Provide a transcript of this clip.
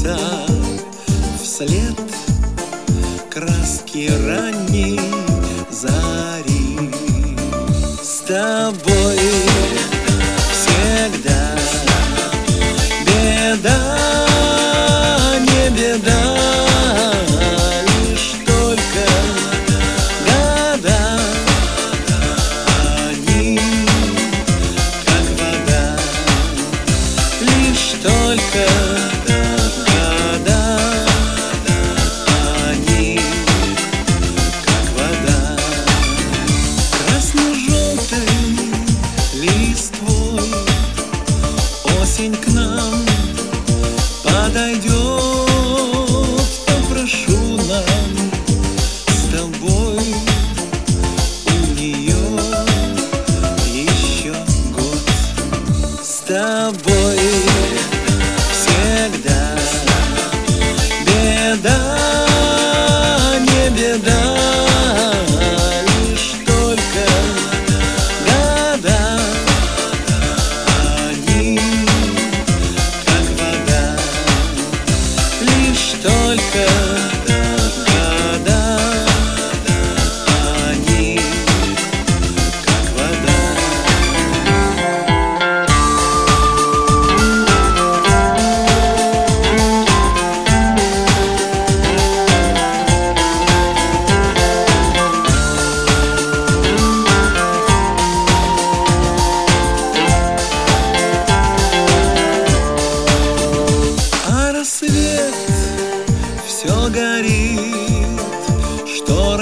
солнца вслед краски ранней зари. С тобой всегда беда, не беда, лишь только года, они как вода, лишь только года, они как вода. Красно-желтый листвой осень к нам подойдет. Попрошу нам с тобой у нее еще год. С тобой всегда беда, не беда, лишь только года, они как вода, лишь только года, они как вода. А рассвет все горит, что